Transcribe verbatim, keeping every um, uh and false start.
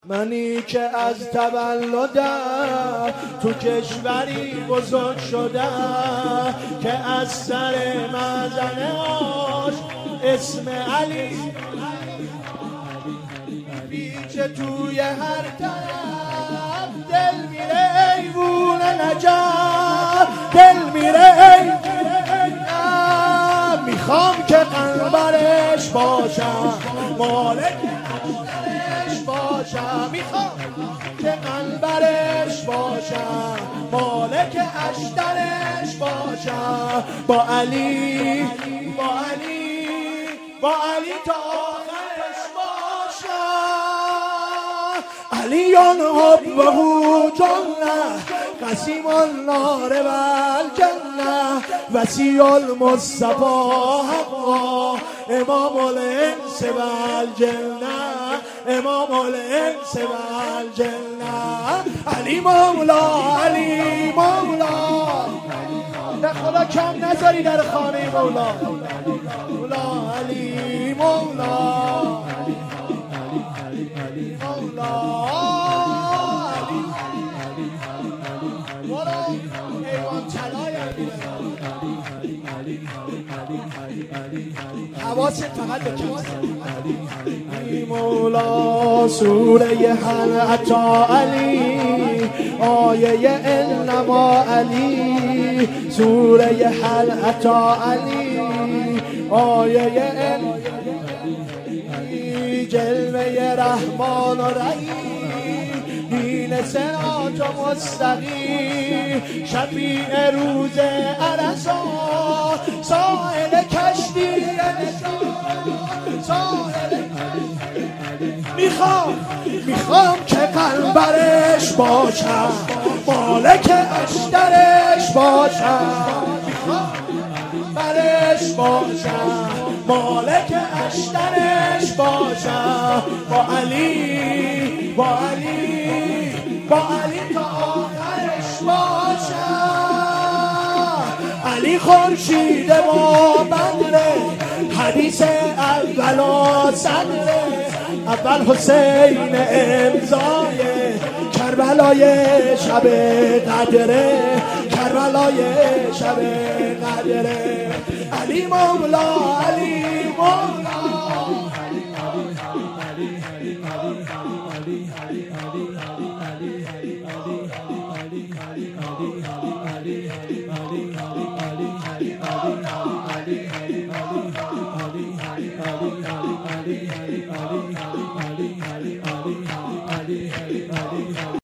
منی که از تولدم تو کشوری بزرگ شدم که از سر مزنهاش اسم علی پیچه توی هر طرف، دل میره ایوون نجف، دل میره ایوون. میخوام که قنبرش باشم، مالک باشم، میخوام که قنبرش باشم، مالک اشترش باشم، با علی با علی با علی تا آخرش باشم. علیان حبه جنه قسیم النار و الجنه وسیع المصطفى حقا امام الانس و الجنه امام الانس و الجنه. علی مولا علی مولا، در خدا کم نذاری در خانه مولا. مولا علی مولا مولا علی مولا ایوان طلای حواست فقط به علی مولا. سوره هل اتی علی، آیه انما علی. سوره هل اتی علی، آیه انما جلوه رحمان و رحیم، دین سراج و مستقیم، شفیع روز عرصات، ساحل کشتی ساحل. میخوام میخوام که قنبرش باشم، مالک اشترش باشم، میخوام برش باشم، مالک اشترش باشم، با علی با علی با علی تا آخرش باشم. علی خورشید با بدره، حدیث اول و صدره، اول حسین امضای کربلای شب قدره، کربلای شب قدره. علی مولا علی مولا.